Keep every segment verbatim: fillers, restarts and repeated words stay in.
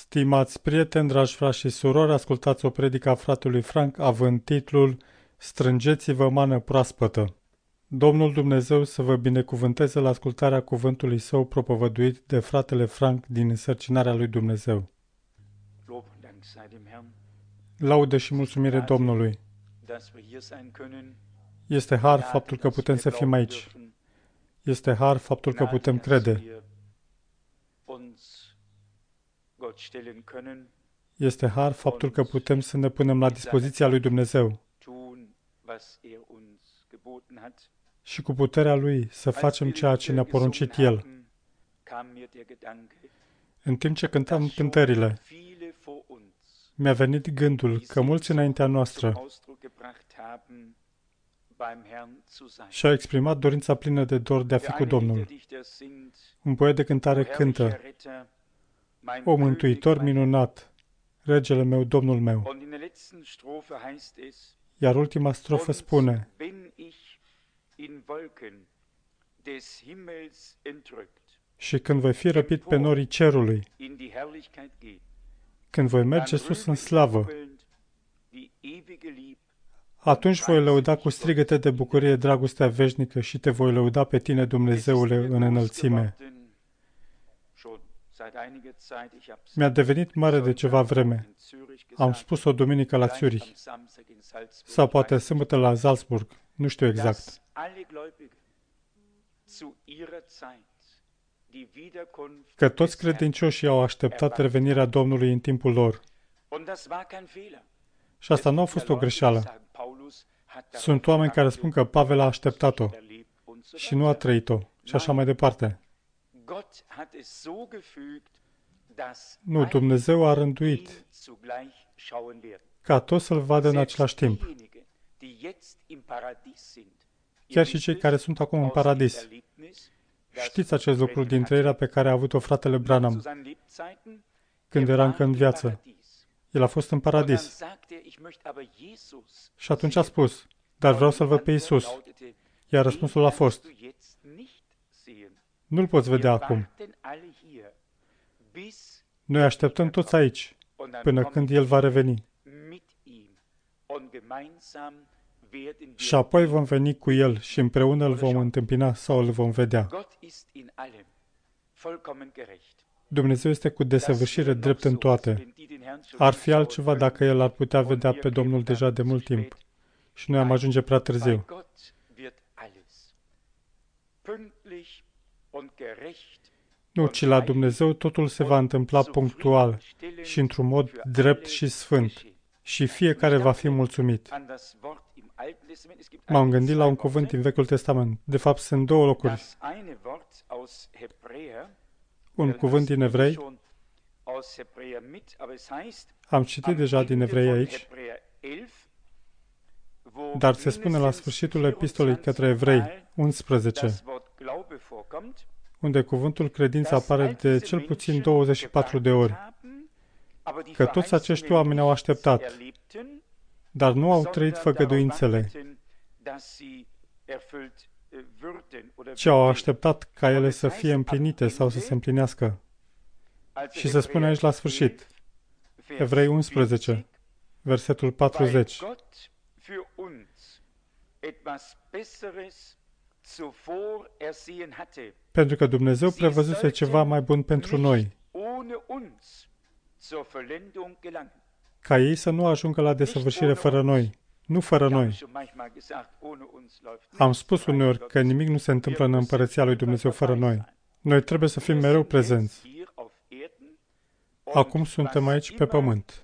Stimați prieteni, dragi frați și surori, ascultați o predică a fratelui Frank având titlul Strângeți-vă mană proaspătă. Domnul Dumnezeu să vă binecuvânteze la ascultarea cuvântului său propovăduit de fratele Frank din însărcinarea lui Dumnezeu. Laudă și mulțumire Domnului. Este har faptul că putem să fim aici. Este har faptul că putem crede. Este har faptul că putem să ne punem la dispoziția lui Dumnezeu și cu puterea Lui să facem ceea ce ne-a poruncit El. În timp ce cântam cântările, mi-a venit gândul că mulți înaintea noastră și-au exprimat dorința plină de dor de a fi cu Domnul. Un poet de cântare cântă: O Mântuitor minunat, Regele meu, Domnul meu. Iar ultima strofă spune: Și când voi fi răpit pe norii cerului, când voi merge sus în slavă, atunci voi lăuda cu strigăte de bucurie dragostea veșnică și te voi lăuda pe tine, Dumnezeule, în înălțime. Mi-a devenit mare de ceva vreme. Am spus o duminică la Zurich, sau poate sâmbătă la Salzburg, nu știu exact, că toți credincioșii au așteptat revenirea Domnului în timpul lor. Și asta nu a fost o greșeală. Sunt oameni care spun că Pavel a așteptat-o și nu a trăit-o și așa mai departe. Nu, Dumnezeu a rânduit ca toți să-L vadă în același timp. Chiar și cei care sunt acum în paradis. Știți acest lucru din trăirea pe care a avut-o fratele Branham când era încă în viață. El a fost în paradis. Și atunci a spus: dar vreau să-L văd pe Iisus. Iar răspunsul a fost: nu-L poți vedea acum. Noi așteptăm toți aici, până când El va reveni. Și apoi vom veni cu El și împreună îl vom întâmpina sau îl vom vedea. Dumnezeu este cu desăvârșire drept în toate. Ar fi altceva dacă El ar putea vedea pe Domnul deja de mult timp și noi am ajunge prea târziu. Nu, ci la Dumnezeu totul se va întâmpla punctual și într-un mod drept și sfânt și fiecare va fi mulțumit. M-am gândit la un cuvânt din Vechiul Testament. De fapt, sunt două locuri. Un cuvânt din Evrei. Am citit deja din Evrei aici, dar se spune la sfârșitul epistolei către Evrei unsprezece, unde cuvântul credință apare de cel puțin douăzeci și patru de ori, că toți acești oameni au așteptat, dar nu au trăit făgăduințele, ci au așteptat ca ele să fie împlinite sau să se împlinească. Și se spune aici la sfârșit, Evrei unsprezece, versetul patruzeci. Pentru că Dumnezeu prevăzuse ceva mai bun pentru noi, ca ei să nu ajungă la desăvârșire fără noi, nu fără noi. Am spus uneori că nimic nu se întâmplă în împărăția lui Dumnezeu fără noi. Noi trebuie să fim mereu prezenți. Acum suntem aici pe pământ.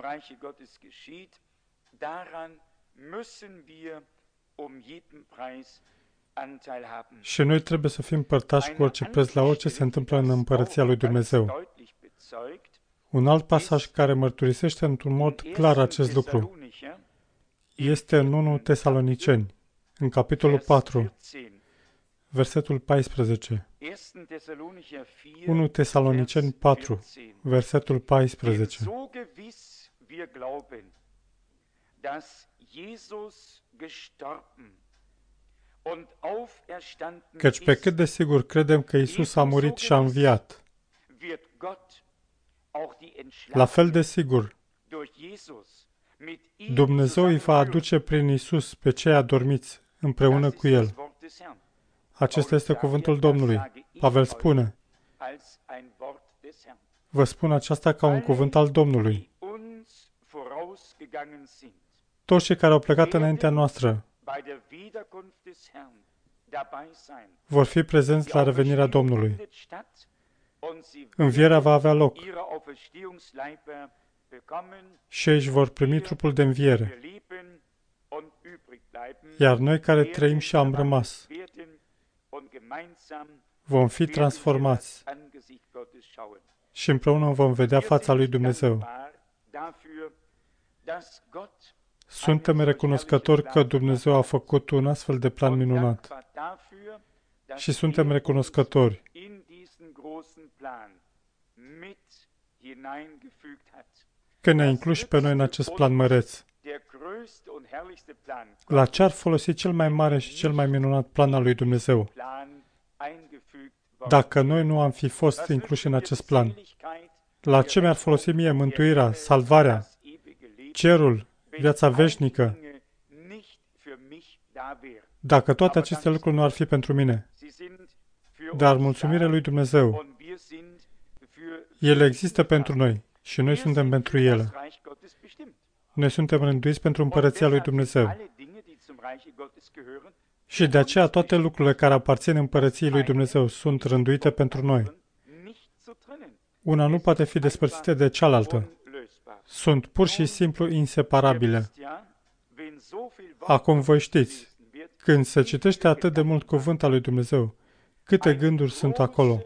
Și noi trebuie să fim părtași cu orice preț la orice se întâmplă în împărăția lui Dumnezeu. Un alt pasaj care mărturisește într-un mod clar acest lucru este în unu Tesaloniceni, în capitolul patru, versetul paisprezece. unu Tesaloniceni patru, versetul paisprezece. Căci pe cât de sigur credem că Iisus a murit și a înviat, La fel de sigur, Dumnezeu îi va aduce prin Iisus pe cei adormiți împreună cu El. Acesta este cuvântul Domnului. Pavel spune, vă spun aceasta ca un cuvânt al Domnului. Toți cei care au plecat înaintea noastră vor fi prezenți la revenirea Domnului. Învierea va avea loc și ei își vor primi trupul de înviere. Iar noi care trăim și am rămas, vom fi transformați și împreună vom vedea fața lui Dumnezeu. Suntem recunoscători că Dumnezeu a făcut un astfel de plan minunat și suntem recunoscători că ne-a inclus pe noi în acest plan măreț. La ce ar folosi cel mai mare și cel mai minunat plan al lui Dumnezeu dacă noi nu am fi fost incluși în acest plan? La ce mi-ar folosi mie mântuirea, salvarea, cerul, viața veșnică, dacă toate aceste lucruri nu ar fi pentru mine? Dar mulțumire lui Dumnezeu, ele există pentru noi și noi suntem pentru ele. Noi suntem rânduiți pentru împărăția lui Dumnezeu. Și de aceea toate lucrurile care aparțin împărăției lui Dumnezeu sunt rânduite pentru noi. Una nu poate fi despărțită de cealaltă. Sunt pur și simplu inseparabile. Acum voi știți, când se citește atât de mult cuvânt al lui Dumnezeu, câte gânduri sunt acolo.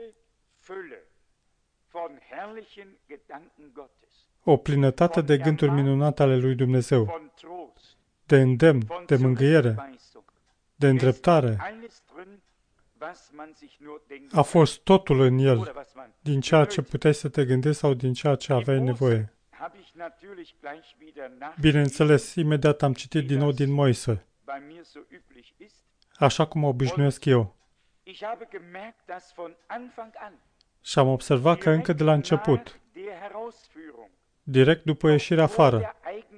O plinătate de gânduri minunate ale lui Dumnezeu, de îndemn, de mângâiere, de îndreptare. A fost totul în el, din ceea ce puteai să te gândești sau din ceea ce aveai nevoie. Bineînțeles, imediat am citit din nou din Moise, așa cum obișnuiesc eu. Și am observat că încă de la început, direct după ieșirea afară,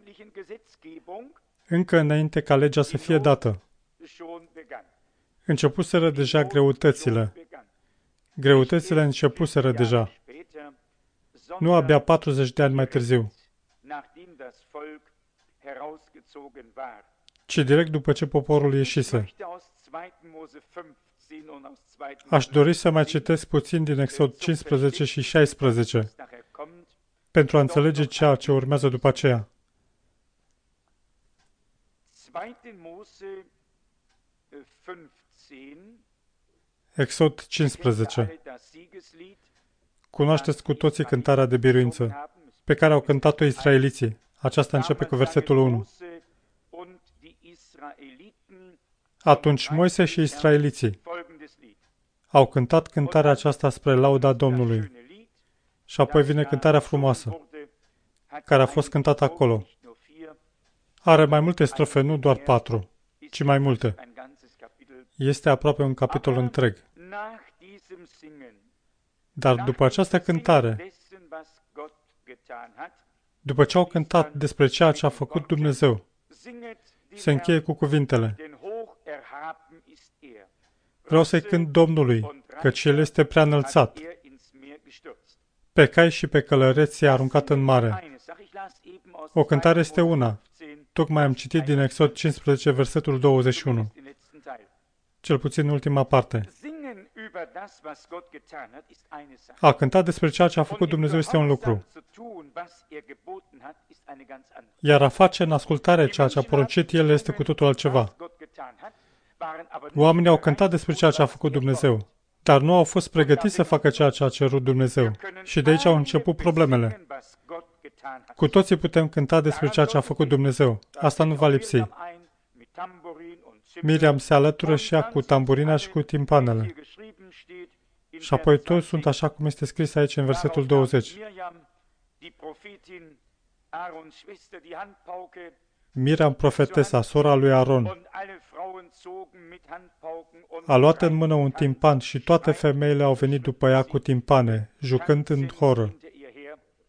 încă înainte ca legea să fie dată, începuseră deja greutățile. Greutățile începuseră deja. Nu abia patruzeci de ani mai târziu, ci direct după ce poporul ieșise. Aș dori să mai citesc puțin din Exod cincisprezece și șaisprezece pentru a înțelege ceea ce urmează după aceea. Exod cincisprezece. Cunoașteți cu toții cântarea de biruință pe care au cântat-o israeliții. Aceasta începe cu versetul unu. Atunci Moise și israeliții au cântat cântarea aceasta spre lauda Domnului. Și apoi vine cântarea frumoasă, care a fost cântată acolo. Are mai multe strofe, nu doar patru, ci mai multe. Este aproape un capitol întreg. Dar după această cântare, după ce au cântat despre ceea ce a făcut Dumnezeu, se încheie cu cuvintele: vreau să-i cânt Domnului, căci El este prea înălțat. Pe cai și pe călăreți i-a aruncat în mare. O cântare este una. Tocmai am citit din Exod cincisprezece, versetul douăzeci și unu. Cel puțin ultima parte. A cânta despre ceea ce a făcut Dumnezeu este un lucru. Iar a face în ascultare ceea ce a poruncit El este cu totul altceva. Oamenii au cântat despre ceea ce a făcut Dumnezeu, dar nu au fost pregătiți să facă ceea ce a cerut Dumnezeu. Și de aici au început problemele. Cu toții putem cânta despre ceea ce a făcut Dumnezeu. Asta nu va lipsi. Miriam se alătură și ea cu tamburina și cu timpanele. Și apoi toți sunt așa cum este scris aici în versetul douăzeci. Miriam, profetesa, sora lui Aron, a luat în mână un timpan și toate femeile au venit după ea cu timpane, jucând în horă.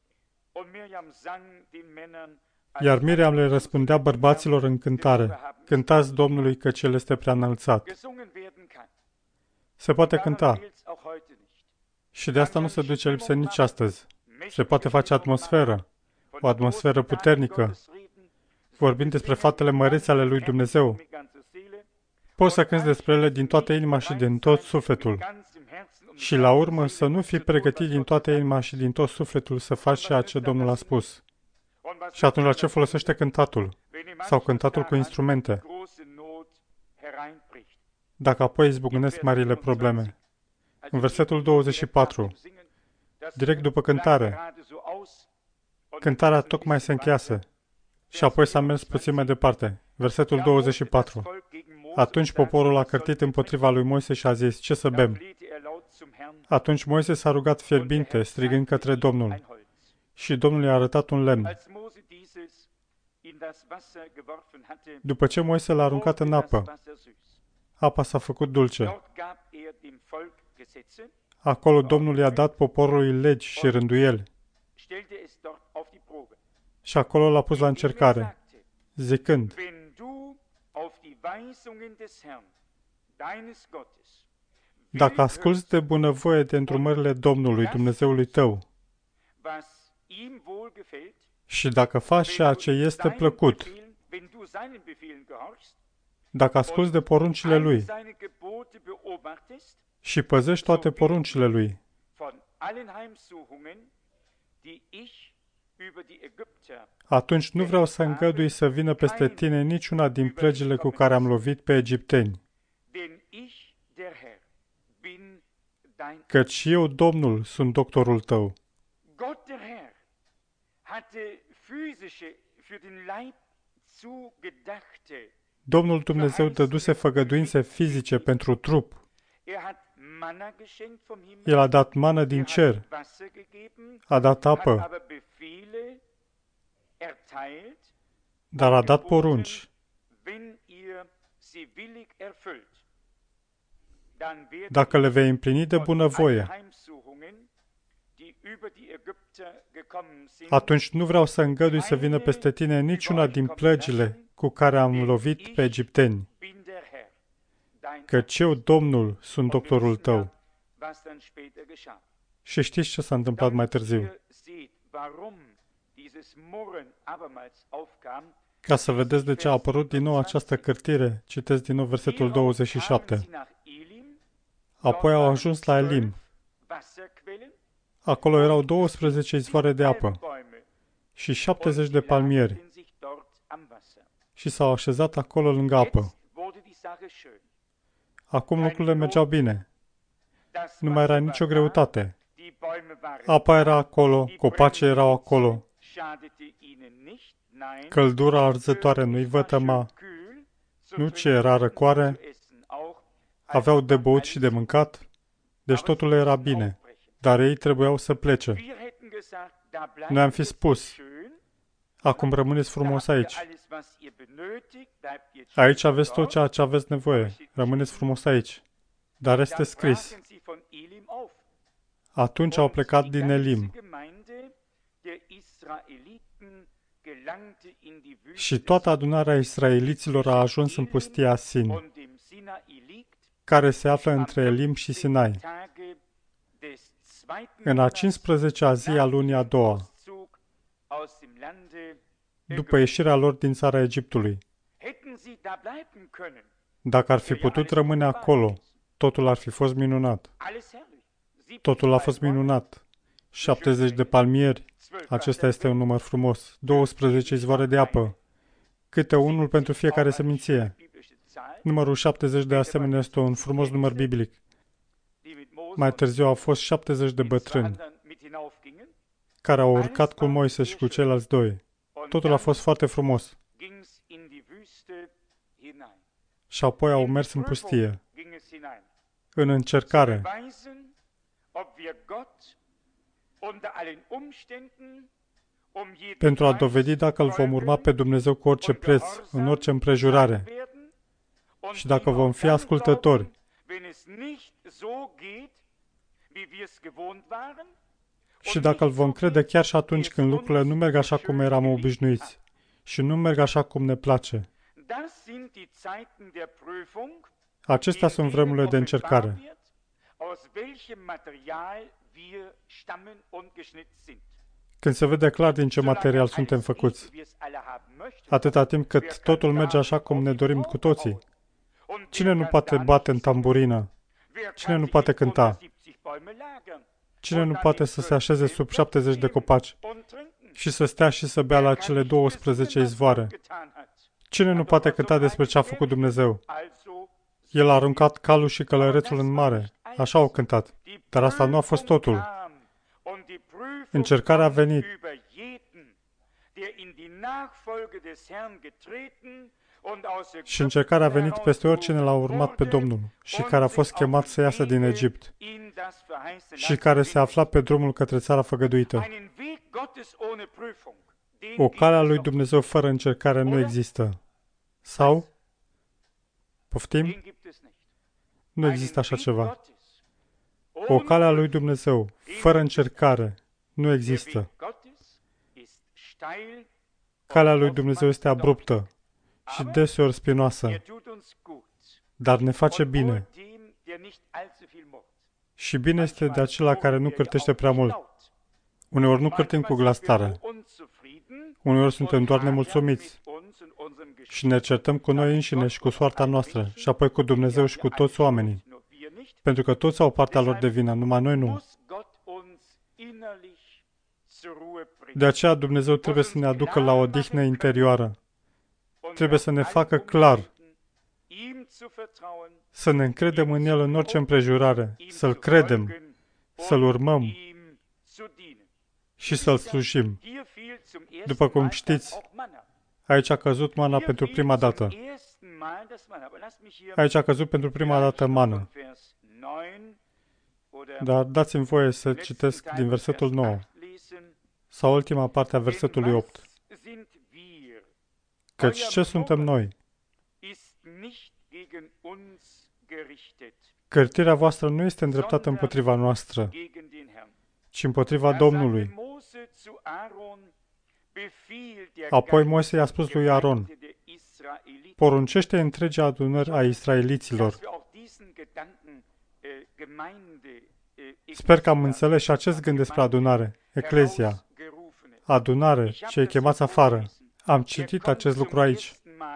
Iar Miriam le răspundea bărbaților în cântare: cântați Domnului, căci El este prea înălțat. Se poate cânta. Și de asta nu se duce lipsă nici astăzi. Se poate face atmosferă, o atmosferă puternică, vorbind despre faptele mărețe ale lui Dumnezeu. Poți să cânți despre ele din toată inima și din tot sufletul. Și la urmă să nu fii pregătit din toată inima și din tot sufletul să faci ceea ce Domnul a spus. Și atunci la ce folosește cântatul? Sau cântatul cu instrumente? Dacă apoi izbucnesc marile probleme. În versetul douăzeci și patru, direct după cântare, cântarea tocmai se încheiase și apoi s-a mers puțin mai departe. Versetul douăzeci și patru. Atunci poporul a cărtit împotriva lui Moise și a zis: ce să bem? Atunci Moise s-a rugat fierbinte, strigând către Domnul. Și Domnul i-a arătat un lemn. După ce Moise l-a aruncat în apă, apa s-a făcut dulce. Acolo Domnul i-a dat poporului legi și rânduieli. Și acolo l-a pus la încercare, zicând: dacă asculți de bunăvoie de îndrumările Domnului, Dumnezeului tău, și dacă faci ceea ce este plăcut, dacă asculți de poruncile Lui și păzești toate poruncile Lui, atunci nu vreau să îngădui să vină peste tine niciuna din plegile cu care am lovit pe egipteni. Căci eu, Domnul, sunt doctorul tău. Domnul Dumnezeu dăduse făgăduințe fizice pentru trup. El a dat mană din cer, a dat apă, dar a dat porunci. Dacă le vei împlini de bunăvoie, atunci nu vreau să îngădui să vină peste tine niciuna din plăgile cu care am lovit pe egipteni, căci eu, Domnul, sunt doctorul tău. Și știți ce s-a întâmplat mai târziu? Ca să vedeți de ce a apărut din nou această cârtire, citesc din nou versetul douăzeci și șapte. Apoi au ajuns la Elim. Acolo erau douăsprezece izvoare de apă și șaptezeci de palmieri și s-au așezat acolo lângă apă. Acum lucrurile mergeau bine. Nu mai era nicio greutate. Apa era acolo, copacii erau acolo. Căldura arzătoare nu-i vătăma. Nu ce era răcoare. Aveau de băut și de mâncat. Deci totul era bine. Dar ei trebuiau să plece. Noi am fi spus: acum rămâneți frumos aici. Aici aveți tot ceea ce aveți nevoie. Rămâneți frumos aici. Dar este scris: atunci au plecat din Elim. Și toată adunarea israeliților a ajuns în pustia Sin, care se află între Elim și Sinai, în a cincisprezecea zi a lunii a doua, după ieșirea lor din țara Egiptului. Dacă ar fi putut rămâne acolo, totul ar fi fost minunat. Totul a fost minunat. șaptezeci de palmieri, acesta este un număr frumos, douăsprezece izvoare de apă, câte unul pentru fiecare seminție. Numărul șaptezeci de asemenea este un frumos număr biblic. Mai târziu au fost șaptezeci de bătrâni care au urcat cu Moise și cu ceilalți doi. Totul a fost foarte frumos. Și apoi au mers în pustie, în încercare, pentru a dovedi dacă îl vom urma pe Dumnezeu cu orice preț, în orice împrejurare, și dacă vom fi ascultători. Și dacă îl vom crede chiar și atunci când lucrurile nu merg așa cum eram obișnuiți și nu merg așa cum ne place, acestea sunt vremurile de încercare. Când se vede clar din ce material suntem făcuți, atâta timp cât totul merge așa cum ne dorim cu toții. Cine nu poate bate în tamburină? Cine nu poate cânta? Cine nu poate să se așeze sub șaptezeci de copaci și să stea și să bea la cele douăsprezece izvoare? Cine nu poate cânta despre ce a făcut Dumnezeu? El a aruncat calul și călărețul în mare. Așa au cântat. Dar asta nu a fost totul. Încercarea a venit. Și încercarea a venit peste oricine l-a urmat pe Domnul și care a fost chemat să iasă din Egipt și care se afla pe drumul către țara făgăduită. O cale a lui Dumnezeu fără încercare nu există. Sau? Poftim? Nu există așa ceva. O cale a lui Dumnezeu fără încercare nu există. Calea lui Dumnezeu este abruptă și deseori spinoasă, dar ne face bine. Și bine este de acela care nu cârtește prea mult. Uneori nu cârtim cu glas tare. Uneori suntem doar nemulțumiți și ne certăm cu noi înșine și cu soarta noastră și apoi cu Dumnezeu și cu toți oamenii. Pentru că toți au partea lor de vină, numai noi nu. De aceea Dumnezeu trebuie să ne aducă la o odihnă interioară. Trebuie să ne facă clar, să ne încredem în El în orice împrejurare, să-L credem, să-L urmăm și să-L slujim. După cum știți, aici a căzut mana pentru prima dată. Aici a căzut pentru prima dată mană. Dar dați-mi voie să citesc din versetul nouă sau ultima parte a versetului opt. Căci ce suntem noi? Cârtirea voastră nu este îndreptată împotriva noastră, ci împotriva Domnului. Apoi Moise i-a spus lui Aron, poruncește întregii adunări a israeliților. Sper că am înțeles și acest gând despre adunare, Eclezia. Adunare, cei chemați afară. Am citit acest lucru aici.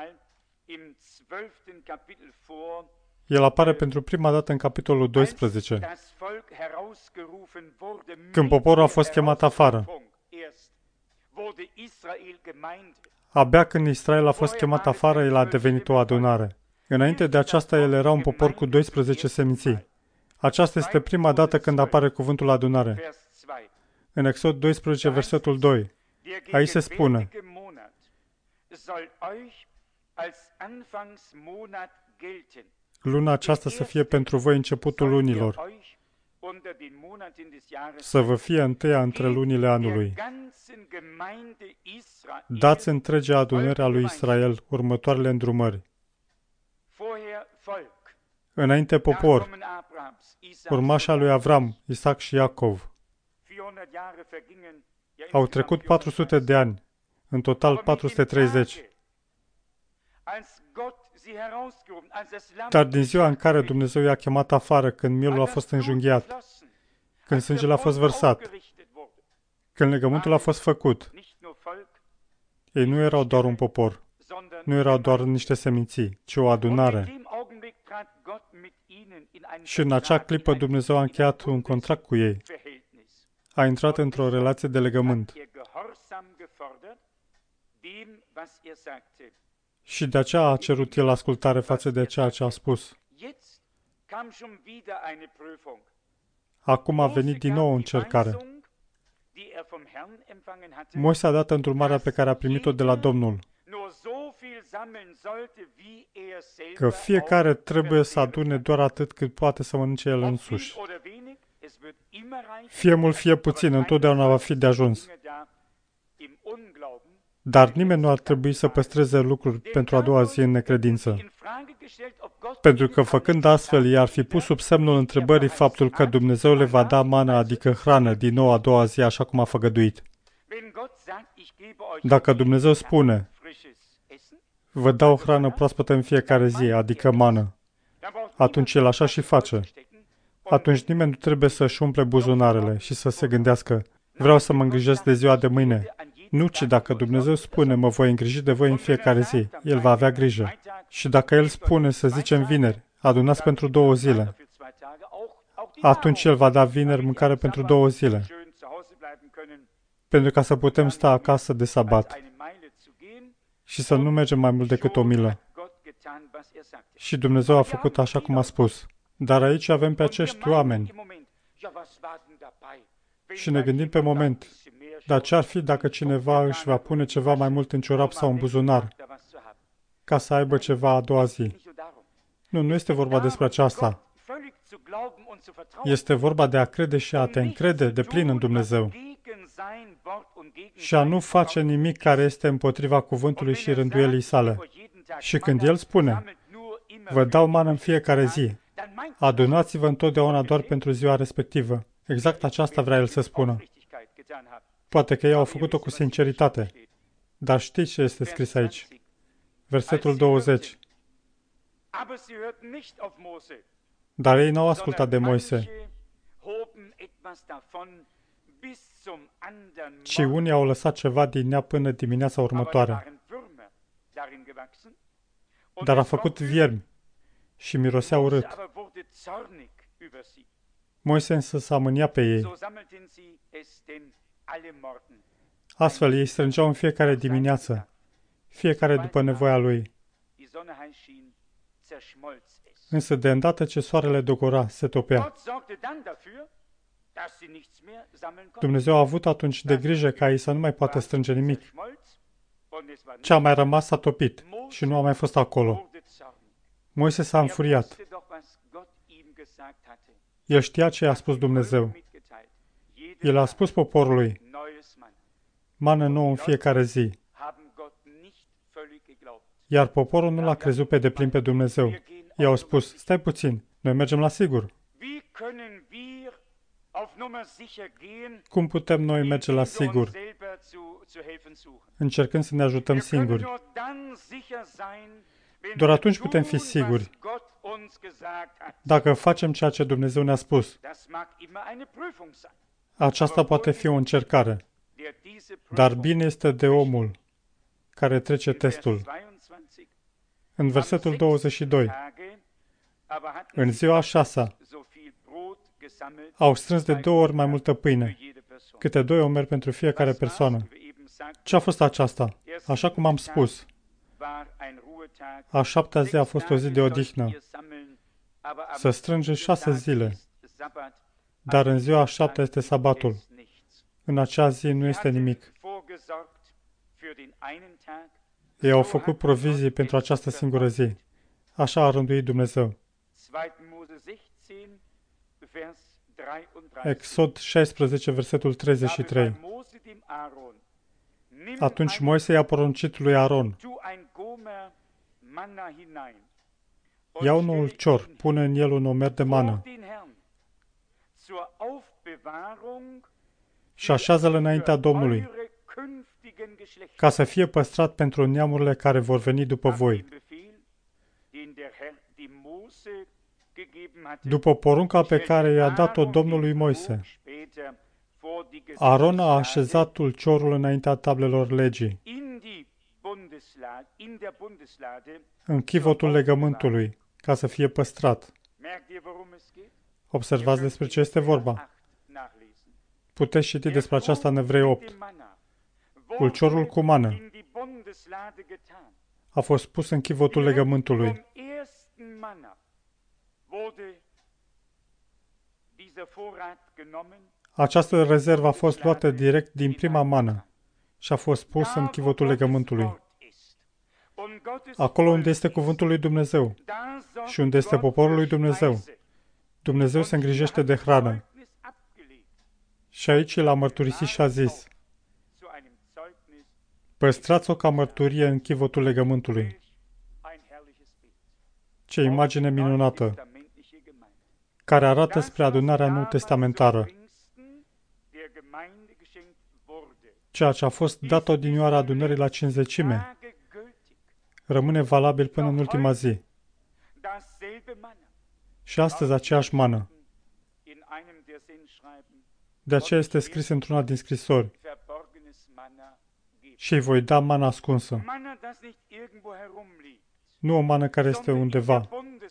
El apare pentru prima dată în capitolul doisprezece, când poporul a fost chemat afară. Abia când Israel a fost chemat afară, el a devenit o adunare. Înainte de aceasta, el era un popor cu doisprezece seminții. Aceasta este prima dată când apare cuvântul adunare. În Exod doisprezece, versetul doi. Aici se spune: luna aceasta să fie pentru voi începutul lunilor, să vă fie întâia între lunile anului. Dați întregea adunare a lui Israel următoarele îndrumări. Înainte popor, urmașa lui Avram, Isaac și Iacov. Au trecut patru sute de ani, în total patru sute treizeci. Dar din ziua în care Dumnezeu i-a chemat afară, când mielul a fost înjunghiat, când sângele a fost vărsat, când legământul a fost făcut, ei nu erau doar un popor, nu erau doar niște seminții, ci o adunare. Și în acea clipă Dumnezeu a încheiat un contract cu ei. A intrat într-o relație de legământ. Și de aceea a cerut el ascultare față de ceea ce a spus. Acum a venit din nou o încercare. Moise a dat îndrumarea pe care a primit-o de la Domnul, că fiecare trebuie să adune doar atât cât poate să mănânce el însuși. Fie mult, fie puțin, întotdeauna va fi de ajuns. Dar nimeni nu ar trebui să păstreze lucruri pentru a doua zi în necredință. Pentru că făcând astfel, i-ar fi pus sub semnul întrebării faptul că Dumnezeu le va da mană, adică hrană, din nou a doua zi, așa cum a făgăduit. Dacă Dumnezeu spune, vă dau hrană proaspătă în fiecare zi, adică mană, atunci El așa și face. Atunci nimeni nu trebuie să-și umple buzunarele și să se gândească, vreau să mă îngrijesc de ziua de mâine. Nu, ci dacă Dumnezeu spune, mă voi îngriji de voi în fiecare zi, El va avea grijă. Și dacă El spune, să zicem vineri, adunați pentru două zile, atunci El va da vineri mâncare pentru două zile, pentru ca să putem sta acasă de sabat și să nu mergem mai mult decât o milă. Și Dumnezeu a făcut așa cum a spus. Dar aici avem pe acești oameni și ne gândim pe moment, dar ce-ar fi dacă cineva își va pune ceva mai mult în ciorap sau în buzunar, ca să aibă ceva a doua zi? Nu, nu este vorba despre aceasta. Este vorba de a crede și a te încrede de plin în Dumnezeu și a nu face nimic care este împotriva cuvântului și rânduielii sale. Și când El spune, vă dau mană în fiecare zi, adunați-vă întotdeauna doar pentru ziua respectivă. Exact aceasta vrea El să spună. Poate că ei au făcut-o cu sinceritate, dar știți ce este scris aici? Versetul douăzeci. Dar ei n-au ascultat de Moise, ci unii au lăsat ceva din ea până dimineața următoare. Dar a făcut viermi și mirosea urât. Moise însă s-a mâniat pe ei. Astfel, ei strângeau în fiecare dimineață, fiecare după nevoia lui. Însă, de îndată ce soarele dogora, se topea. Dumnezeu a avut atunci de grijă ca ei să nu mai poată strânge nimic. Ce a mai rămas s-a topit și nu a mai fost acolo. Moise s-a înfuriat. El știa ce i-a spus Dumnezeu. El a spus poporului, mană nouă în fiecare zi. Iar poporul nu l-a crezut pe deplin pe Dumnezeu. I-au spus, stai puțin, noi mergem la sigur. Cum putem noi merge la sigur, încercând să ne ajutăm singuri? Doar atunci putem fi siguri, dacă facem ceea ce Dumnezeu ne-a spus. Aceasta poate fi o încercare, dar bine este de omul care trece testul. În versetul douăzeci și doi, în ziua a șasea, au strâns de două ori mai multă pâine, câte doi omeri pentru fiecare persoană. Ce a fost aceasta? Așa cum am spus, a șaptea zi a fost o zi de odihnă. Să strânge șase zile, dar în ziua a șaptea este sabatul. În acea zi nu este nimic. Ei au făcut provizii pentru această singură zi. Așa a rânduit Dumnezeu. Exod șaisprezece, versetul treizeci și trei. Atunci Moise i-a poruncit lui Aron, ia un ulcior, pune în el un omer de mană și așează-l înaintea Domnului, ca să fie păstrat pentru neamurile care vor veni după voi. După porunca pe care i-a dat-o Domnului Moise, Aron a așezat ulciorul înaintea tablelor legii, în chivotul legământului, ca să fie păstrat. Observați despre ce este vorba. Puteți citi despre aceasta în Evrei opt. Ulciorul cu mană a fost pus în chivotul legământului. Această rezervă a fost luată direct din prima mană și a fost pusă în chivotul legământului. Acolo unde este cuvântul lui Dumnezeu și unde este poporul lui Dumnezeu, Dumnezeu se îngrijește de hrană. Și aici El a mărturisit și a zis, Păstrați-o ca mărturie în chivotul legământului. Ce imagine minunată, care arată spre adunarea nou-testamentară. Ceea ce a fost dat odinioară adunării la cincizecime rămâne valabil până în ultima zi. Și astăzi aceeași mană. De aceea este scris într-una din scrisori: și îi voi da mana ascunsă. Nu o mană care este undeva,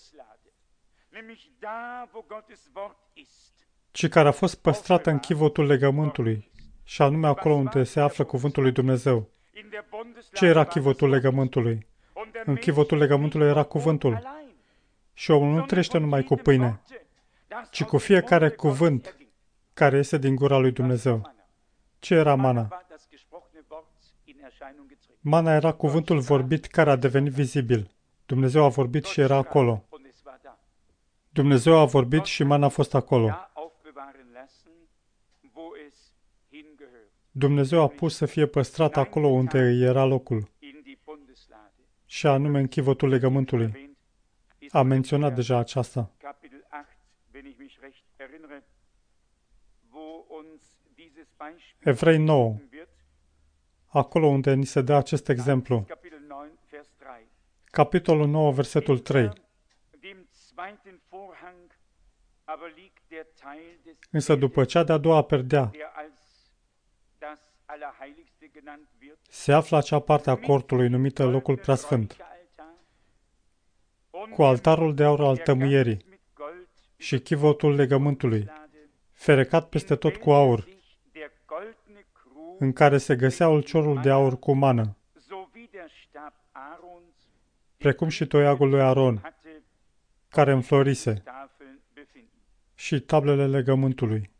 ci care a fost păstrată în chivotul legământului, și anume acolo unde se află cuvântul lui Dumnezeu. Ce era chivotul legământului? În chivotul legământului era cuvântul. Și omul nu trăiește numai cu pâine, ci cu fiecare cuvânt care iese din gura lui Dumnezeu. Ce era mana? Mana era cuvântul vorbit care a devenit vizibil. Dumnezeu a vorbit și era acolo. Dumnezeu a vorbit și mana a fost acolo. Dumnezeu a pus să fie păstrat acolo unde îi era locul, și anume în chivotul legământului. Am menționat deja aceasta. Evrei nouă, acolo unde ni se dă acest exemplu. Capitolul nouă, versetul trei. Însă după cea de-a doua perdea, se află acea parte a cortului numită locul preasfânt, cu altarul de aur al tămâierii și chivotul legământului, ferecat peste tot cu aur, în care se găsea ulciorul de aur cu mană, precum și toiagul lui Aron, care înflorise, și tablele legământului.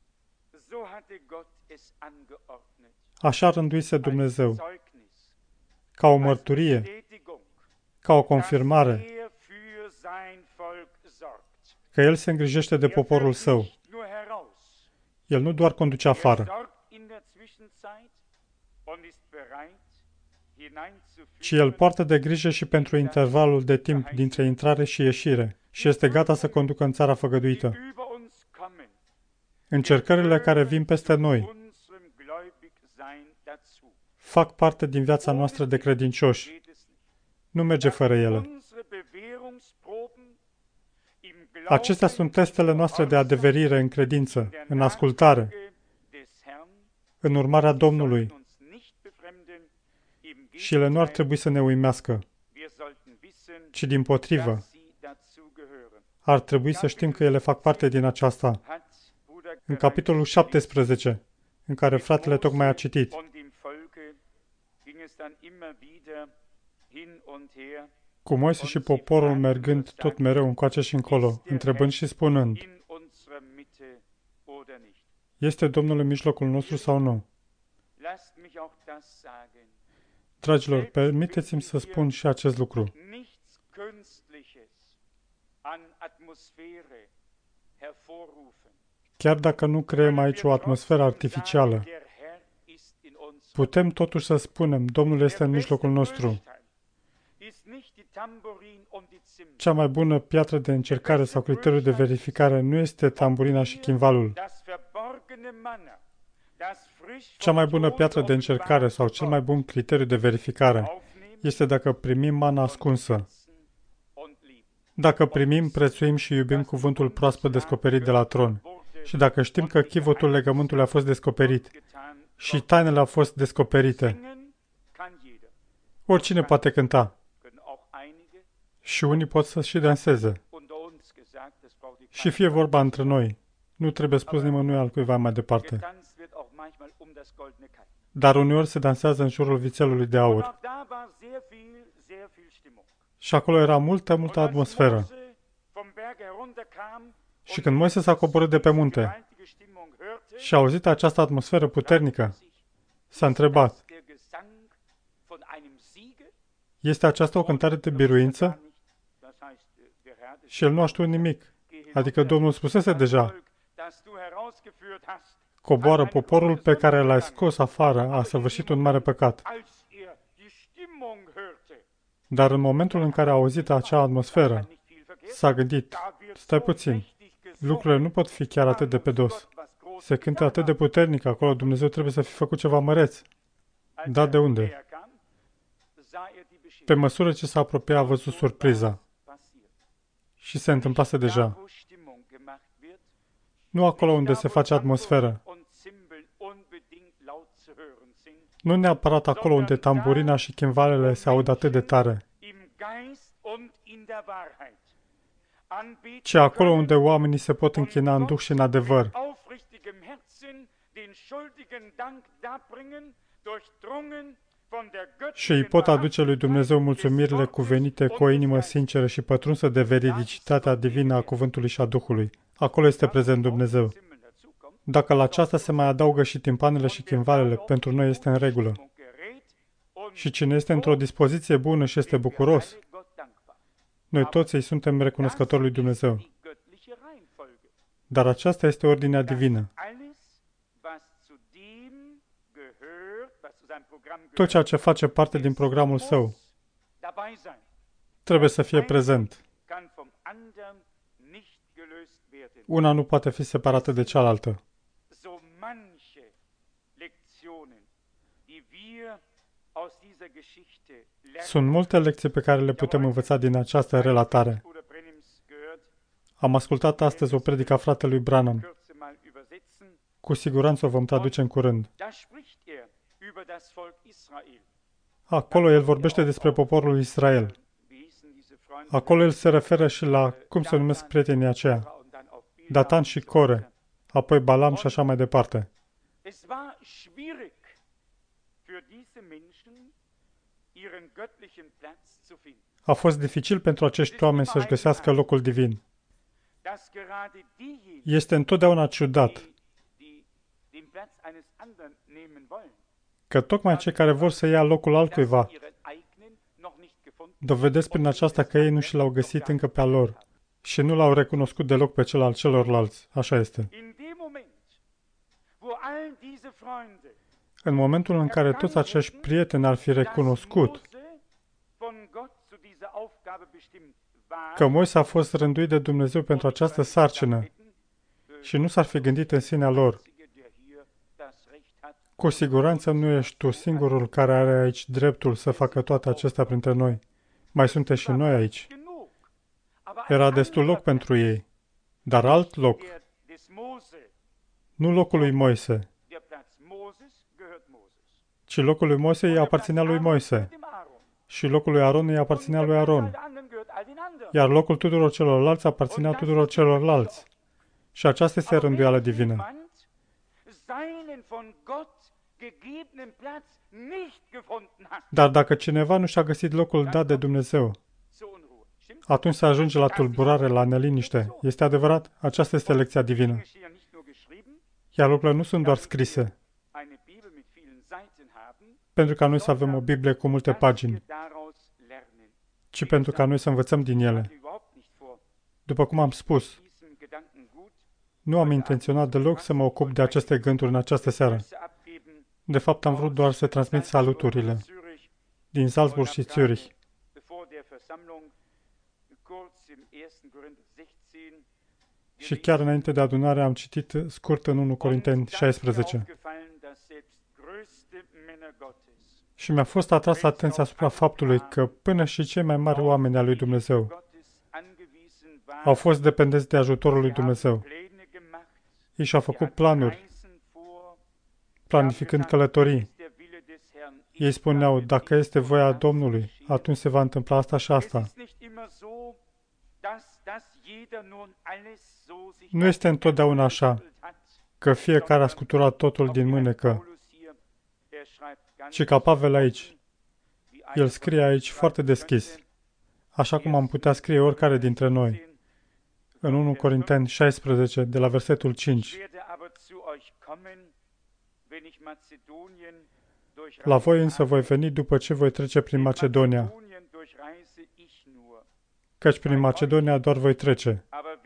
Așa rânduise Dumnezeu, ca o mărturie, ca o confirmare, că El se îngrijește de poporul Său. El nu doar conduce afară, ci El poartă de grijă și pentru intervalul de timp dintre intrare și ieșire și este gata să conducă în țara făgăduită. Încercările care vin peste noi fac parte din viața noastră de credincioși. Nu merge fără ele. Acestea sunt testele noastre de adeverire în credință, în ascultare, în urmarea Domnului. Și ele nu ar trebui să ne uimească, ci dimpotrivă. Ar trebui să știm că ele fac parte din aceasta. În capitolul șaptesprezece, în care fratele tocmai a citit, cu Moise și poporul mergând tot mereu încoace și încolo, întrebând și spunând: este Domnul în mijlocul nostru sau nu? Dragilor, permiteți-mi să spun și acest lucru. Chiar dacă nu creăm aici o atmosferă artificială, putem totuși să spunem: Domnul este în mijlocul nostru. Cea mai bună piatră de încercare sau criteriu de verificare nu este tamburina și chimvalul. Cea mai bună piatră de încercare sau cel mai bun criteriu de verificare este dacă primim mana ascunsă. Dacă primim, prețuim și iubim cuvântul proaspăt descoperit de la tron. Și dacă știm că chivotul legământului a fost descoperit și tainele au fost descoperite, oricine poate cânta. Și unii pot să și danseze. Și fie vorba între noi. Nu trebuie spus nimănui altcuiva mai departe. Dar uneori se dansează în jurul vițelului de aur. Și acolo era multă, multă atmosferă. Și când Moise s-a coborât de pe munte și a auzit această atmosferă puternică, s-a întrebat: este aceasta o cântare de biruință? Și el nu a știut nimic. Adică Domnul spusese deja: coboară, poporul pe care l-ai scos afară a săvârșit un mare păcat. Dar în momentul în care a auzit acea atmosferă, s-a gândit, stai puțin, lucrurile nu pot fi chiar atât de pe dos. Se cântă atât de puternic acolo, Dumnezeu trebuie să fi făcut ceva măreț. Da, de unde? Pe măsură ce s-a apropiat, a văzut surpriza. Și se întâmplase deja. Nu acolo unde se face atmosferă. Nu neapărat acolo unde tamburina și chimvalele se aud atât de tare, ci acolo unde oamenii se pot închina în duh și în adevăr. Și îi pot aduce lui Dumnezeu mulțumirile cuvenite cu o inimă sinceră și pătrunsă de veridicitatea divină a cuvântului și a Duhului. Acolo este prezent Dumnezeu. Dacă la aceasta se mai adaugă și timpanele și chimvalele, pentru noi este în regulă. Și cine este într-o dispoziție bună și este bucuros, noi toți îi suntem recunoscători lui Dumnezeu. Dar aceasta este ordinea divină. Tot ceea ce face parte din programul său trebuie să fie prezent. Una nu poate fi separată de cealaltă. Sunt multe lecții pe care le putem învăța din această relatare. Am ascultat astăzi o predică a fratelui Branham. Cu siguranță o vom traduce în curând. Acolo el vorbește despre poporul Israel. Acolo el se referă și la cum se numesc prietenii aceia. Datan și Core, apoi Balam și așa mai departe. A fost dificil pentru acești oameni să-și găsească locul divin. Este întotdeauna ciudat că tocmai cei care vor să ia locul altcuiva dovedesc prin aceasta că ei nu și l-au găsit încă pe al lor și nu l-au recunoscut deloc pe cel al celorlalți. Așa este. În momentul în care toți acești prieteni ar fi recunoscut că Moise a fost rânduit de Dumnezeu pentru această sarcină și nu s-ar fi gândit în sinea lor, cu siguranță nu ești tu singurul care are aici dreptul să facă toate acestea printre noi. Mai suntem și noi aici. Era destul loc pentru ei, dar alt loc, nu locul lui Moise, ci locul lui Moise îi aparținea lui Moise și locul lui Aron îi aparținea lui Aron, iar locul tuturor celorlalți aparținea tuturor celorlalți. Și aceasta este rânduială divină. Dar dacă cineva nu și-a găsit locul dat de Dumnezeu, atunci se ajunge la tulburare, la neliniște. Este adevărat? Aceasta este lecția divină. Iar lucrurile nu sunt doar scrise, pentru ca noi să avem o Biblie cu multe pagini, ci pentru ca noi să învățăm din ele. După cum am spus, nu am intenționat deloc să mă ocup de aceste gânduri în această seară. De fapt, am vrut doar să transmit saluturile din Salzburg și Zürich. Și chiar înainte de adunare am citit scurt în întâi Corinteni șaisprezece. Și mi-a fost atras atenția asupra faptului că până și cei mai mari oameni al lui Dumnezeu au fost dependenți de ajutorul lui Dumnezeu. Ei și-au făcut planuri, planificând călătorii. Ei spuneau, dacă este voia Domnului, atunci se va întâmpla asta și asta. Nu este întotdeauna așa, că fiecare a scuturat totul din mânecă, ci ca Pavel aici. El scrie aici foarte deschis, așa cum am putea scrie oricare dintre noi. În întâi Corinteni șaisprezece, de la versetul cinci. La voi însă voi veni după ce voi trece prin Macedonia, căci prin Macedonia doar voi trece.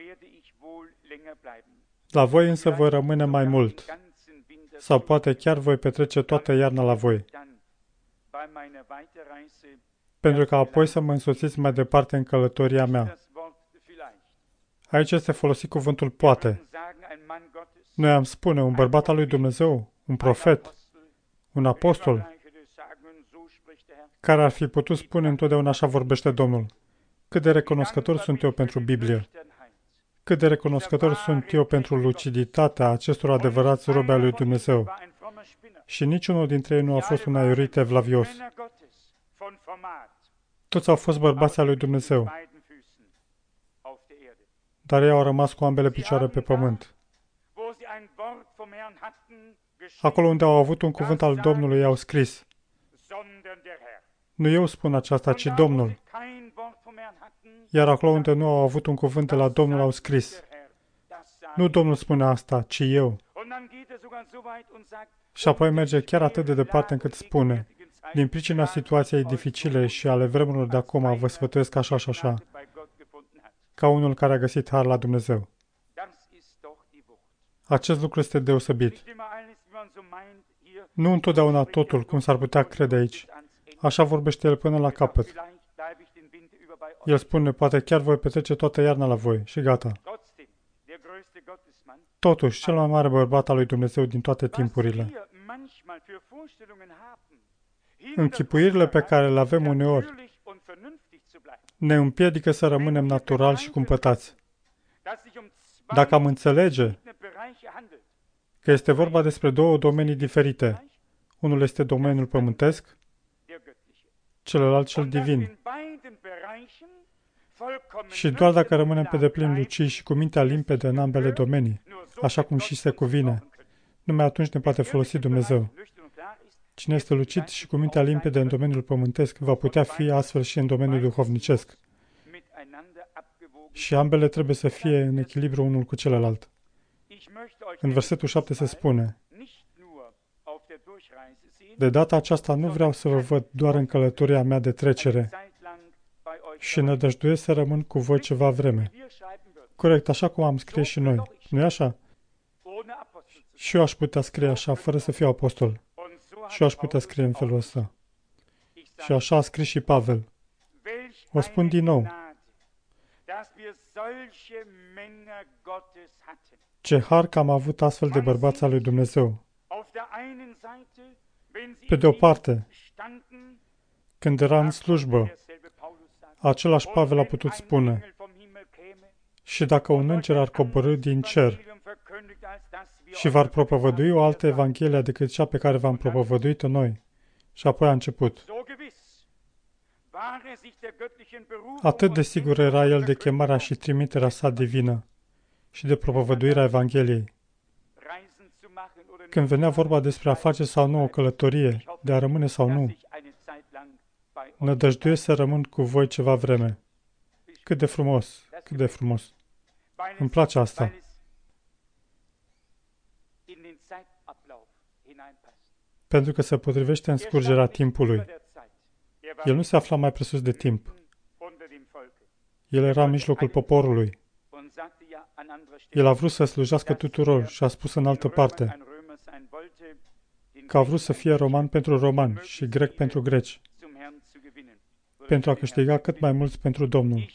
La voi însă voi rămâne mai mult, sau poate chiar voi petrece toată iarna la voi. pentru că apoi să mă însoțiți mai departe în călătoria mea. Aici este folosit cuvântul poate. Noi am spune un bărbat al lui Dumnezeu, un profet, un apostol, care ar fi putut spune întotdeauna așa vorbește Domnul. Cât de recunoscător sunt eu pentru Biblie. Cât de recunoscător sunt eu pentru luciditatea acestor adevărați robi al lui Dumnezeu. Și niciunul dintre ei nu a fost un aiurit evlavios. Toți au fost bărbați al lui Dumnezeu. Dar ei au rămas cu ambele picioare pe pământ. Acolo unde au avut un cuvânt al Domnului, au scris. Nu eu spun aceasta, ci Domnul. Iar acolo unde nu au avut un cuvânt de la Domnul, au scris. Nu Domnul spune asta, ci eu. Și apoi merge chiar atât de departe încât spune, din pricina situației dificile și ale vremurilor de acum, vă sfătuiesc așa și așa, ca unul care a găsit har la Dumnezeu. Acest lucru este deosebit. Nu întotdeauna totul, cum s-ar putea crede aici. Așa vorbește el până la capăt. El spune, poate chiar voi petrece toată iarna la voi și gata. Totuși, cel mai mare bărbat al lui Dumnezeu din toate timpurile. Închipuirile pe care le avem uneori ne împiedică să rămânem naturali și cumpătați. Dacă am înțelege că este vorba despre două domenii diferite, unul este domeniul pământesc, celălalt cel divin. Și doar dacă rămânem pe deplin lucii și cu mintea limpede în ambele domenii, așa cum și se cuvine, numai atunci ne poate folosi Dumnezeu. Cine este lucid și cu mintea limpede în domeniul pământesc, va putea fi astfel și în domeniul duhovnicesc. Și ambele trebuie să fie în echilibru unul cu celălalt. În versetul șapte se spune, de data aceasta nu vreau să vă văd doar în călătoria mea de trecere și nădăjduiesc să rămân cu voi ceva vreme. Corect, așa cum am scris și noi. Nu-i așa? Și eu aș putea scrie așa, fără să fiu apostol. Și eu aș putea scrie în felul ăsta. Și așa a scris și Pavel. O spun din nou. Ce har că am avut astfel de bărbați al lui Dumnezeu. Pe de o parte, când era în slujbă, același Pavel a putut spune, și dacă un înger ar coborî din cer și v-ar propovădui o altă evanghelie decât cea pe care v-am propovăduit-o noi. Și apoi a început. Atât de sigur era el de chemarea și trimiterea sa divină și de propovăduirea Evangheliei. Când venea vorba despre a face sau nu o călătorie, de a rămâne sau nu, nădăjduiesc să rămân cu voi ceva vreme. Cât de frumos, cât de frumos. Îmi place asta. Pentru că se potrivește în scurgerea timpului. El nu se afla mai presus de timp. El era în mijlocul poporului. El a vrut să slujească tuturor și a spus în altă parte că a vrut să fie roman pentru romani și grec pentru greci, pentru a câștiga cât mai mulți pentru Domnul.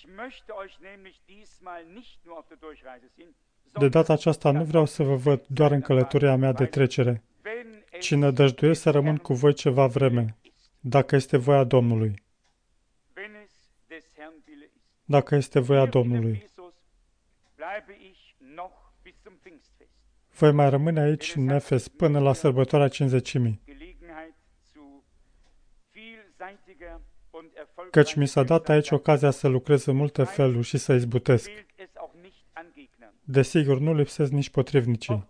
De data aceasta nu vreau să vă văd doar în călătoria mea de trecere, ci nădăjduiesc să rămân cu voi ceva vreme, dacă este voia Domnului. Dacă este voia Domnului. Voi mai rămâne aici în Efes până la sărbătoarea Cincizecimii. Căci mi s-a dat aici ocazia să lucrez în multe feluri și să izbutesc. Desigur, nu lipsesc nici potrivnicii.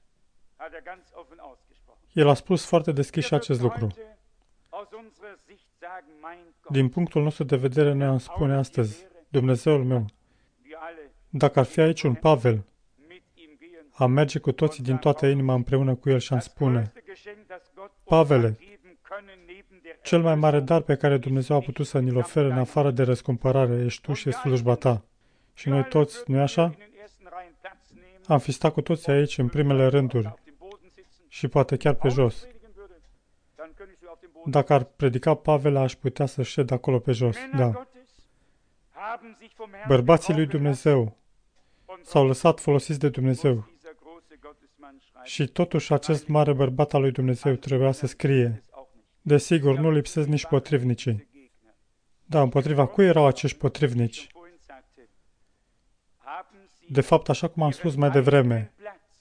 El a spus foarte deschis și acest lucru. Din punctul nostru de vedere, noi am spune astăzi, Dumnezeul meu, dacă ar fi aici un Pavel, am merge cu toții din toată inima împreună cu el și am spune, Pavele, cel mai mare dar pe care Dumnezeu a putut să ni-l ofere în afară de răscumpărare ești tu și slujba ta. Și noi toți, nu-i așa? Am fi stat cu toții aici în primele rânduri și poate chiar pe jos. Dacă ar predica Pavel, aș putea să șed acolo pe jos. Da. Bărbații lui Dumnezeu s-au lăsat folosiți de Dumnezeu. Și totuși acest mare bărbat al lui Dumnezeu trebuia să scrie. Desigur, nu lipsesc nici potrivnicii. Da, împotriva cui erau acești potrivnici? De fapt, așa cum am spus mai devreme,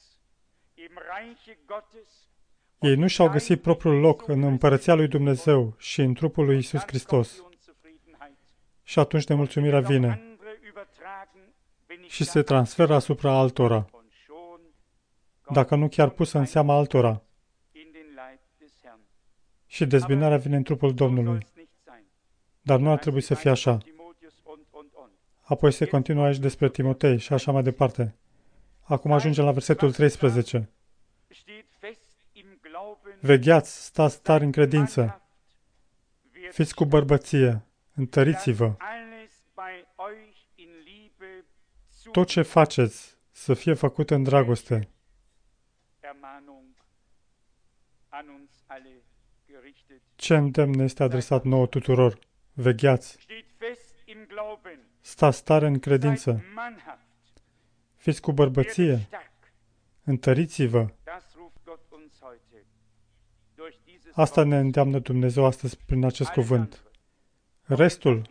ei nu și-au găsit propriul loc în împărăția lui Dumnezeu și în trupul lui Iisus Hristos. Și atunci nemulțumirea vine și se transferă asupra altora, dacă nu chiar pusă în seama altora. Și dezbinarea vine în trupul Domnului. Dar nu ar trebui să fie așa. Apoi se continuă aici despre Timotei și așa mai departe. Acum ajungem la versetul treisprezece. Vegheați, stați tari în credință. Fiți cu bărbăție, întăriți-vă. Tot ce faceți să fie făcut în dragoste. Ce îndemn este adresat nouă tuturor? Vegheați. Stați tare în credință. Fiți cu bărbăție. Întăriți-vă. Asta ne îndeamnă Dumnezeu astăzi prin acest cuvânt. Restul,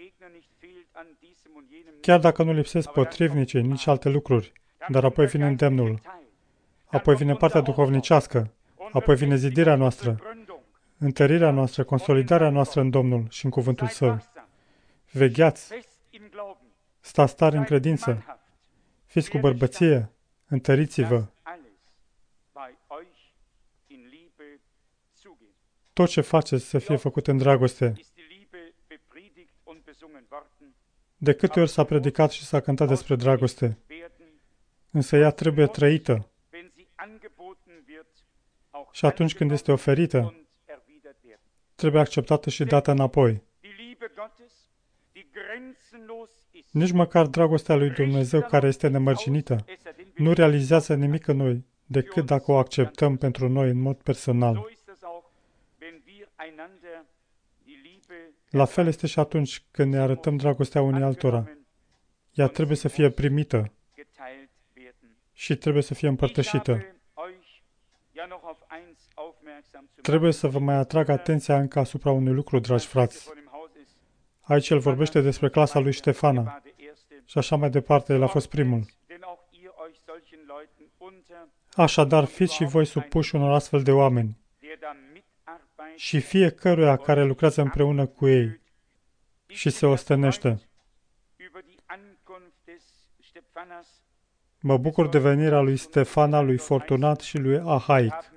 chiar dacă nu lipsesc potrivnicii, nici alte lucruri, dar apoi vine îndemnul, apoi vine partea duhovnicească, apoi vine zidirea noastră, întărirea noastră, consolidarea noastră în Domnul și în cuvântul Său. Vegheați, stați tari în credință, fiți cu bărbăție, întăriți-vă. Tot ce faceți să fie făcut în dragoste. De câte ori s-a predicat și s-a cântat despre dragoste, însă ea trebuie trăită. Și atunci când este oferită, trebuie acceptată și dată înapoi. Nici măcar dragostea lui Dumnezeu, care este nemărginită, nu realizează nimic în noi, decât dacă o acceptăm pentru noi în mod personal. La fel este și atunci când ne arătăm dragostea unii altora. Ea trebuie să fie primită și trebuie să fie împărtășită. Trebuie să vă mai atrag atenția încă asupra unui lucru, dragi frați. Aici el vorbește despre clasa lui Ștefana și așa mai departe, el a fost primul. Așadar, fiți și voi supuși unor astfel de oameni și fiecăruia care lucrează împreună cu ei și se ostenește. Mă bucur de venirea lui Stefana, lui Fortunat și lui Ahait.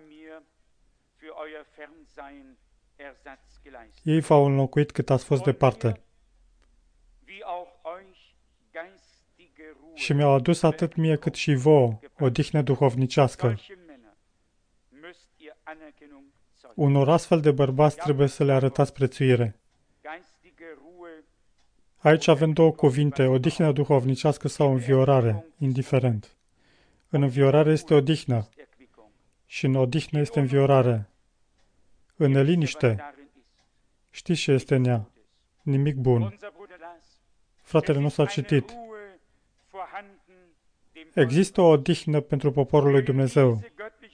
Ei v-au înlocuit cât ați fost departe. Și mi-au adus atât mie cât și vouă odihnă duhovnicească. Unor astfel de bărbați trebuie să le arătați prețuire. Aici avem două cuvinte, odihnă duhovnicească sau înviorare, indiferent. În înviorare este odihnă și în odihnă este înviorare. În neliniște, știți ce este în ea? Nimic bun. Fratele nostru a citit. Există o odihnă pentru poporul lui Dumnezeu.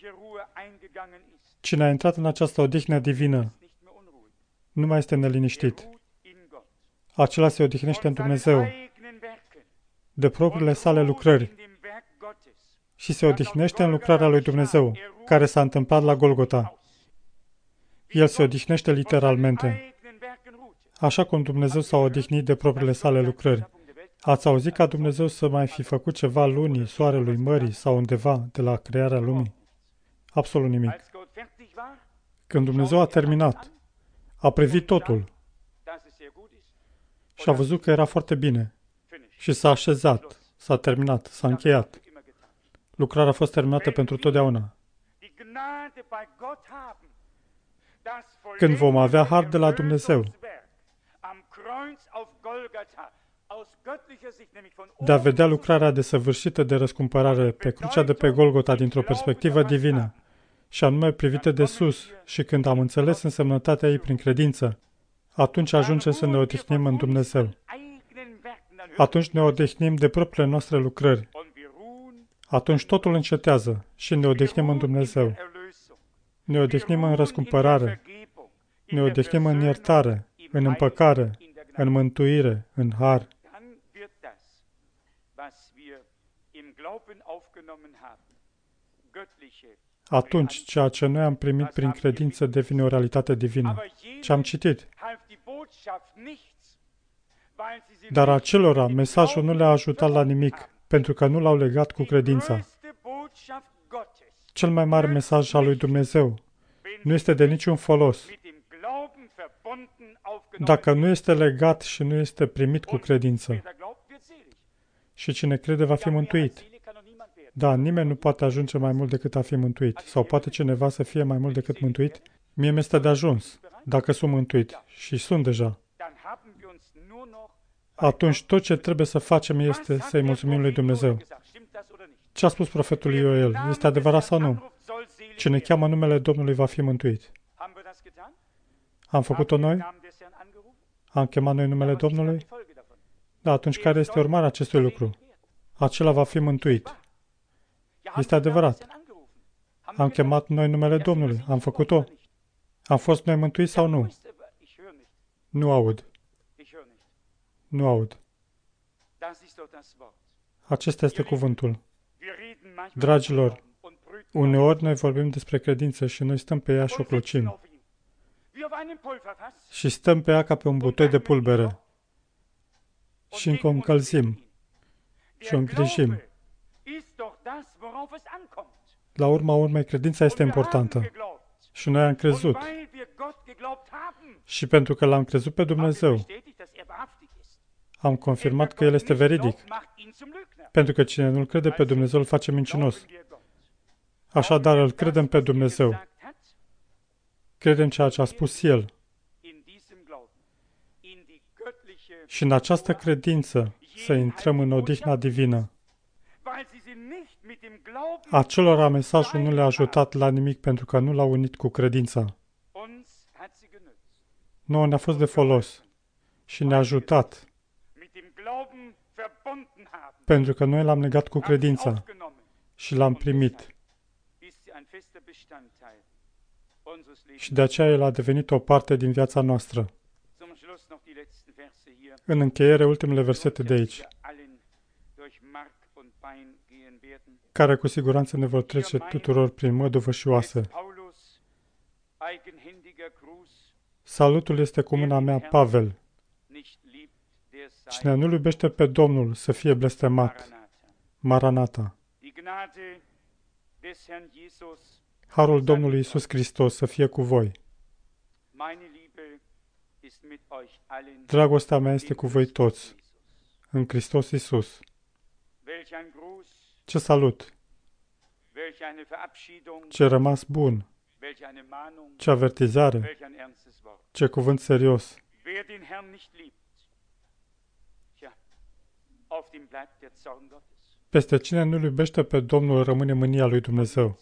Cine a intrat în această odihnă divină nu mai este neliniștit. Acela se odihnește în Dumnezeu de propriile sale lucrări și se odihnește în lucrarea lui Dumnezeu, care s-a întâmplat la Golgota. El se odihnește literalmente, așa cum Dumnezeu s-a odihnit de propriile sale lucrări. Ați auzit ca Dumnezeu să mai fi făcut ceva lunii, soarelui, mării sau undeva de la crearea lumii? Absolut nimic. Când Dumnezeu a terminat, a privit totul și a văzut că era foarte bine și s-a așezat, s-a terminat, s-a încheiat. Lucrarea a fost terminată pentru totdeauna. Când vom avea har de la Dumnezeu, de a vedea lucrarea desăvârșită de răscumpărare pe crucea de pe Golgota dintr-o perspectivă divină și anume privite de sus, și când am înțeles însemnătatea ei prin credință, atunci ajungem să ne odihnim în Dumnezeu. Atunci ne odihnim de propriile noastre lucrări. Atunci totul încetează și ne odihnim în Dumnezeu. Ne odihnim în răscumpărare. Ne odihnim în iertare, în împăcare, în mântuire, în har. Atunci, ceea ce noi am primit prin credință devine o realitate divină. Ce am citit. Dar acelora, mesajul nu le-a ajutat la nimic, pentru că nu l-au legat cu credința. Cel mai mare mesaj al lui Dumnezeu nu este de niciun folos dacă nu este legat și nu este primit cu credință. Și cine crede va fi mântuit. Da, nimeni nu poate ajunge mai mult decât a fi mântuit. Sau poate cineva să fie mai mult decât mântuit? Mie mi-este de ajuns, dacă sunt mântuit. Și sunt deja. Atunci tot ce trebuie să facem este să-i mulțumim lui Dumnezeu. Ce a spus profetul Ioel? Este adevărat sau nu? Cine cheamă numele Domnului va fi mântuit. Am făcut-o noi? Am chemat noi numele Domnului? Da, atunci care este urmarea acestui lucru? Acela va fi mântuit. Este adevărat. Am chemat noi numele Domnului. Am făcut-o. Am fost noi mântuiți sau nu? Nu aud. Nu aud. Acesta este cuvântul. Dragilor, uneori noi vorbim despre credință și noi stăm pe ea și o clocim. Și stăm pe ea ca pe un butoi de pulbere. Și încă o încălzim. Și o îngrijim. La urma urmei, credința este importantă. Și noi am crezut. Și pentru că l-am crezut pe Dumnezeu, am confirmat că El este veridic. Pentru că cine nu-L crede pe Dumnezeu îl face mincinos. Așadar, îl credem pe Dumnezeu. Credem ceea ce a spus El. Și în această credință să intrăm în odihna divină. Acelora mesajul nu le-a ajutat la nimic pentru că nu l-au unit cu credința. Nouă ne-a fost de folos și ne-a ajutat pentru că noi l-am legat cu credința și l-am primit. Și de aceea El a devenit o parte din viața noastră. În încheiere, ultimele versete de aici, care cu siguranță ne vor trece tuturor prin măduvă și oase. Salutul este cu mâna mea, Pavel. Cine nu iubește pe Domnul să fie blestemat. Maranata. Harul Domnului Iisus Hristos să fie cu voi. Dragostea mea este cu voi toți, în Hristos Iisus. Ce salut! Ce rămas bun! Ce avertizare! Ce cuvânt serios! Peste cine nu iubește pe Domnul rămâne mânia lui Dumnezeu.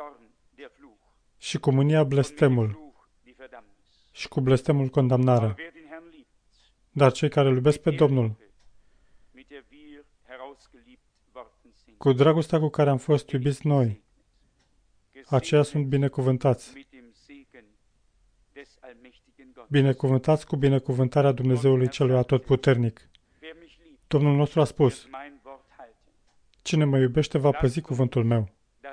Și cu mânia blestemul. Și cu blestemul condamnarea. Dar cei care îl iubesc pe Domnul, cu dragostea cu care am fost iubiți noi, aceia sunt binecuvântați. Binecuvântați cu binecuvântarea Dumnezeului Celui Atotputernic. Domnul nostru a spus, cine mă iubește va păzi cuvântul meu.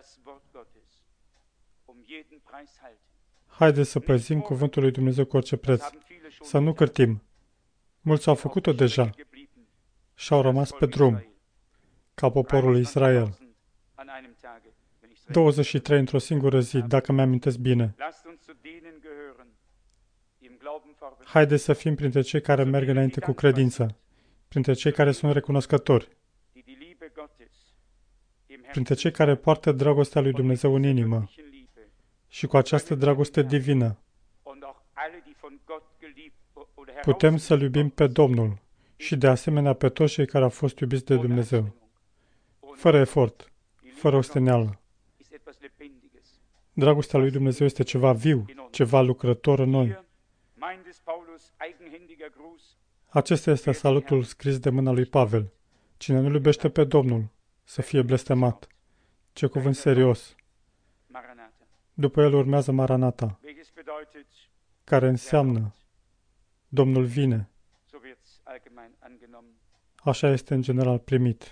Haideți să păzim cuvântul lui Dumnezeu cu orice preț. Să nu cârtim. Mulți au făcut-o deja și au rămas pe drum, ca poporul Israel. douăzeci și trei într-o singură zi, dacă mi-amintesc bine. Haideți să fim printre cei care merg înainte cu credință, printre cei care sunt recunoscători, printre cei care poartă dragostea lui Dumnezeu în inimă și cu această dragoste divină putem să-L iubim pe Domnul și de asemenea pe toți cei care au fost iubiți de Dumnezeu. Fără efort, fără osteneală. Dragostea lui Dumnezeu este ceva viu, ceva lucrător în noi. Acesta este salutul scris de mâna lui Pavel. Cine nu iubește pe Domnul, să fie blestemat. Ce cuvânt serios. După el urmează Maranata, care înseamnă Domnul vine. Așa este în general primit.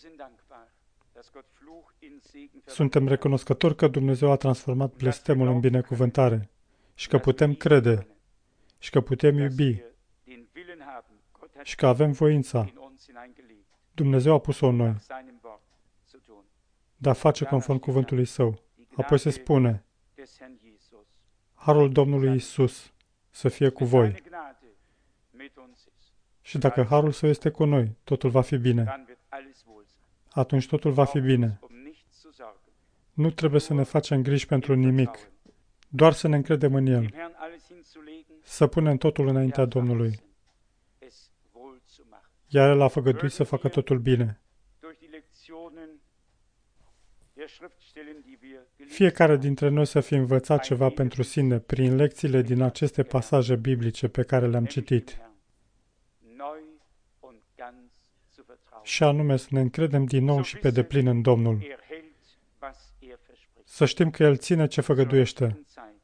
Suntem recunoscători că Dumnezeu a transformat blestemul în binecuvântare și că putem crede și că putem iubi și că avem voința. Dumnezeu a pus-o în noi de a face conform cuvântului Său. Apoi se spune, Harul Domnului Iisus să fie cu voi. Și dacă Harul Său este cu noi, totul va fi bine. Atunci totul va fi bine. Nu trebuie să ne facem griji pentru nimic, doar să ne încredem în El, să punem totul înaintea Domnului. Iar El a făgăduit să facă totul bine. Fiecare dintre noi să fie învățat ceva pentru sine prin lecțiile din aceste pasaje biblice pe care le-am citit. Și anume să ne încredem din nou și pe deplin în Domnul. Să știm că El ține ce făgăduiește.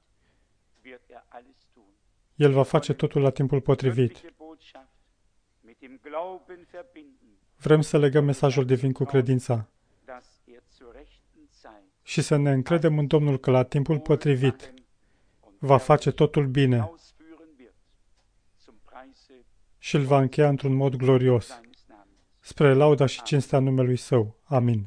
El va face totul la timpul potrivit. Vrem să legăm mesajul divin cu credința și să ne încredem în Domnul că la timpul potrivit va face totul bine și îl va încheia într-un mod glorios, spre lauda și cinstea numelui Său. Amin.